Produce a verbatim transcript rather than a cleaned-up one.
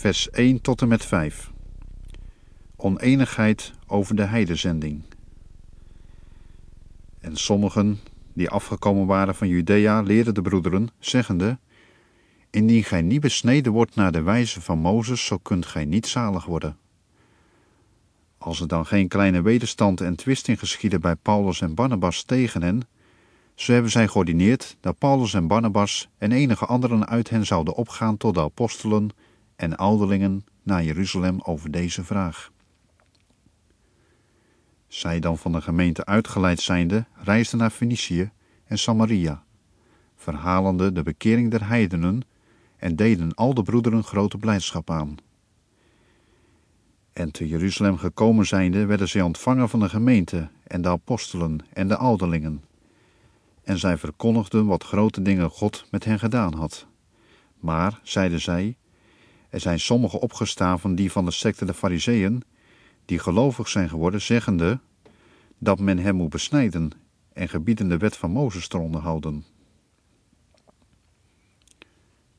vers één tot en met vijf. Oneenigheid over de heidenzending. En sommigen die afgekomen waren van Judea leerden de broederen, zeggende: Indien gij niet besneden wordt naar de wijze van Mozes, zo kunt gij niet zalig worden. Als er dan geen kleine wederstand en twisting geschiedde bij Paulus en Barnabas tegen hen, zo hebben zij geordineerd dat Paulus en Barnabas en enige anderen uit hen zouden opgaan tot de apostelen en ouderlingen naar Jeruzalem over deze vraag. Zij dan van de gemeente uitgeleid zijnde, reisden naar Fenicië en Samaria, verhalende de bekering der heidenen en deden al de broederen grote blijdschap aan. En te Jeruzalem gekomen zijnde, werden zij ontvangen van de gemeente en de apostelen en de ouderlingen. En zij verkondigden wat grote dingen God met hen gedaan had. Maar, zeiden zij, er zijn sommigen opgestaan van die van de sekte de Farizeeën, die gelovig zijn geworden, zeggende dat men hem moet besnijden en gebieden de wet van Mozes te onderhouden.